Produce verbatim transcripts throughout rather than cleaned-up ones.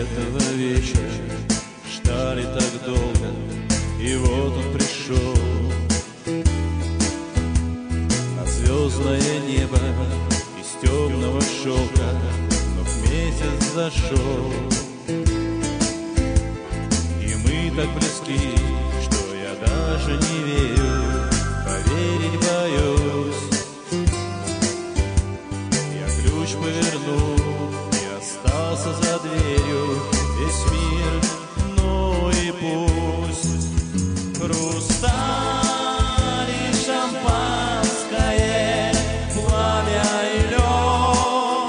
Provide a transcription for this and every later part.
этого вечера ждали так долго, и вот он пришел на звездное небо из темного шелка. Вновь месяц зашел, и мы так близки, что я даже не верю, поверить боюсь. Я ключ повернул и остался за дверью. Весь мир, ну и пусть. Хрусталь и шампанское, пламя и лед.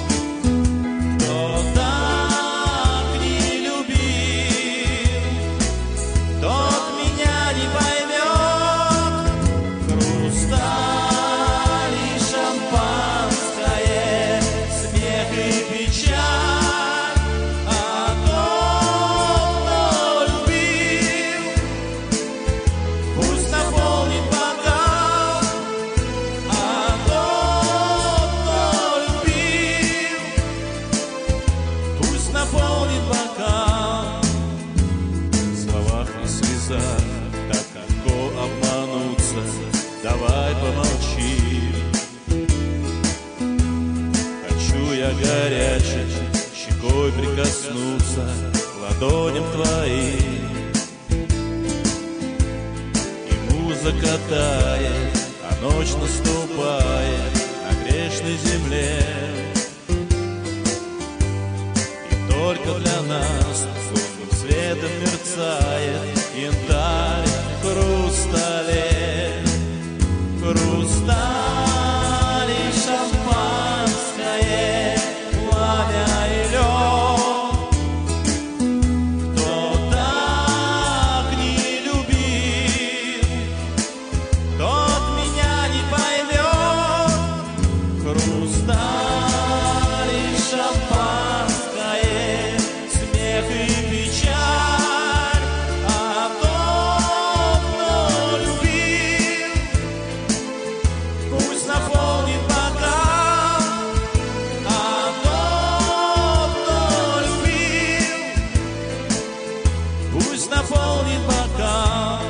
Кто так не любил, тот меня не поймет. Хрусталь и шампанское, смех и печаль. Так легко обмануться, давай помолчи. Хочу я горячей щекой прикоснуться к ладоням твоим. И музыка тает, а ночь наступает на грешной земле. И только для нас лунным светом мерцает янтарь в хрустале. Хрусталь и шампанское, пламя и лед. Кто так не любил, тот меня не поймет. Хрусталь и шампанское, смех и печаль. Наполнит бокал.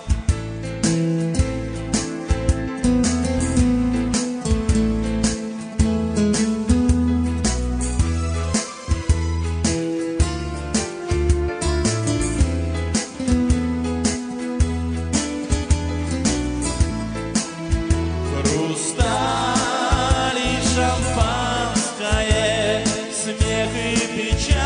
Хрусталь и шампанское, смех и печаль.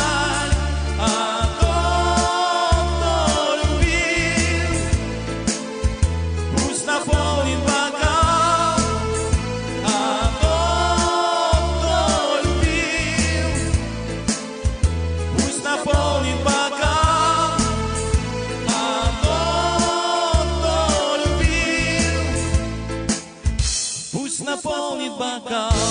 Наполнит бокал, а тот, кто любил, пусть наполнит бокал, а тот, кто любил, пусть наполнит бокал.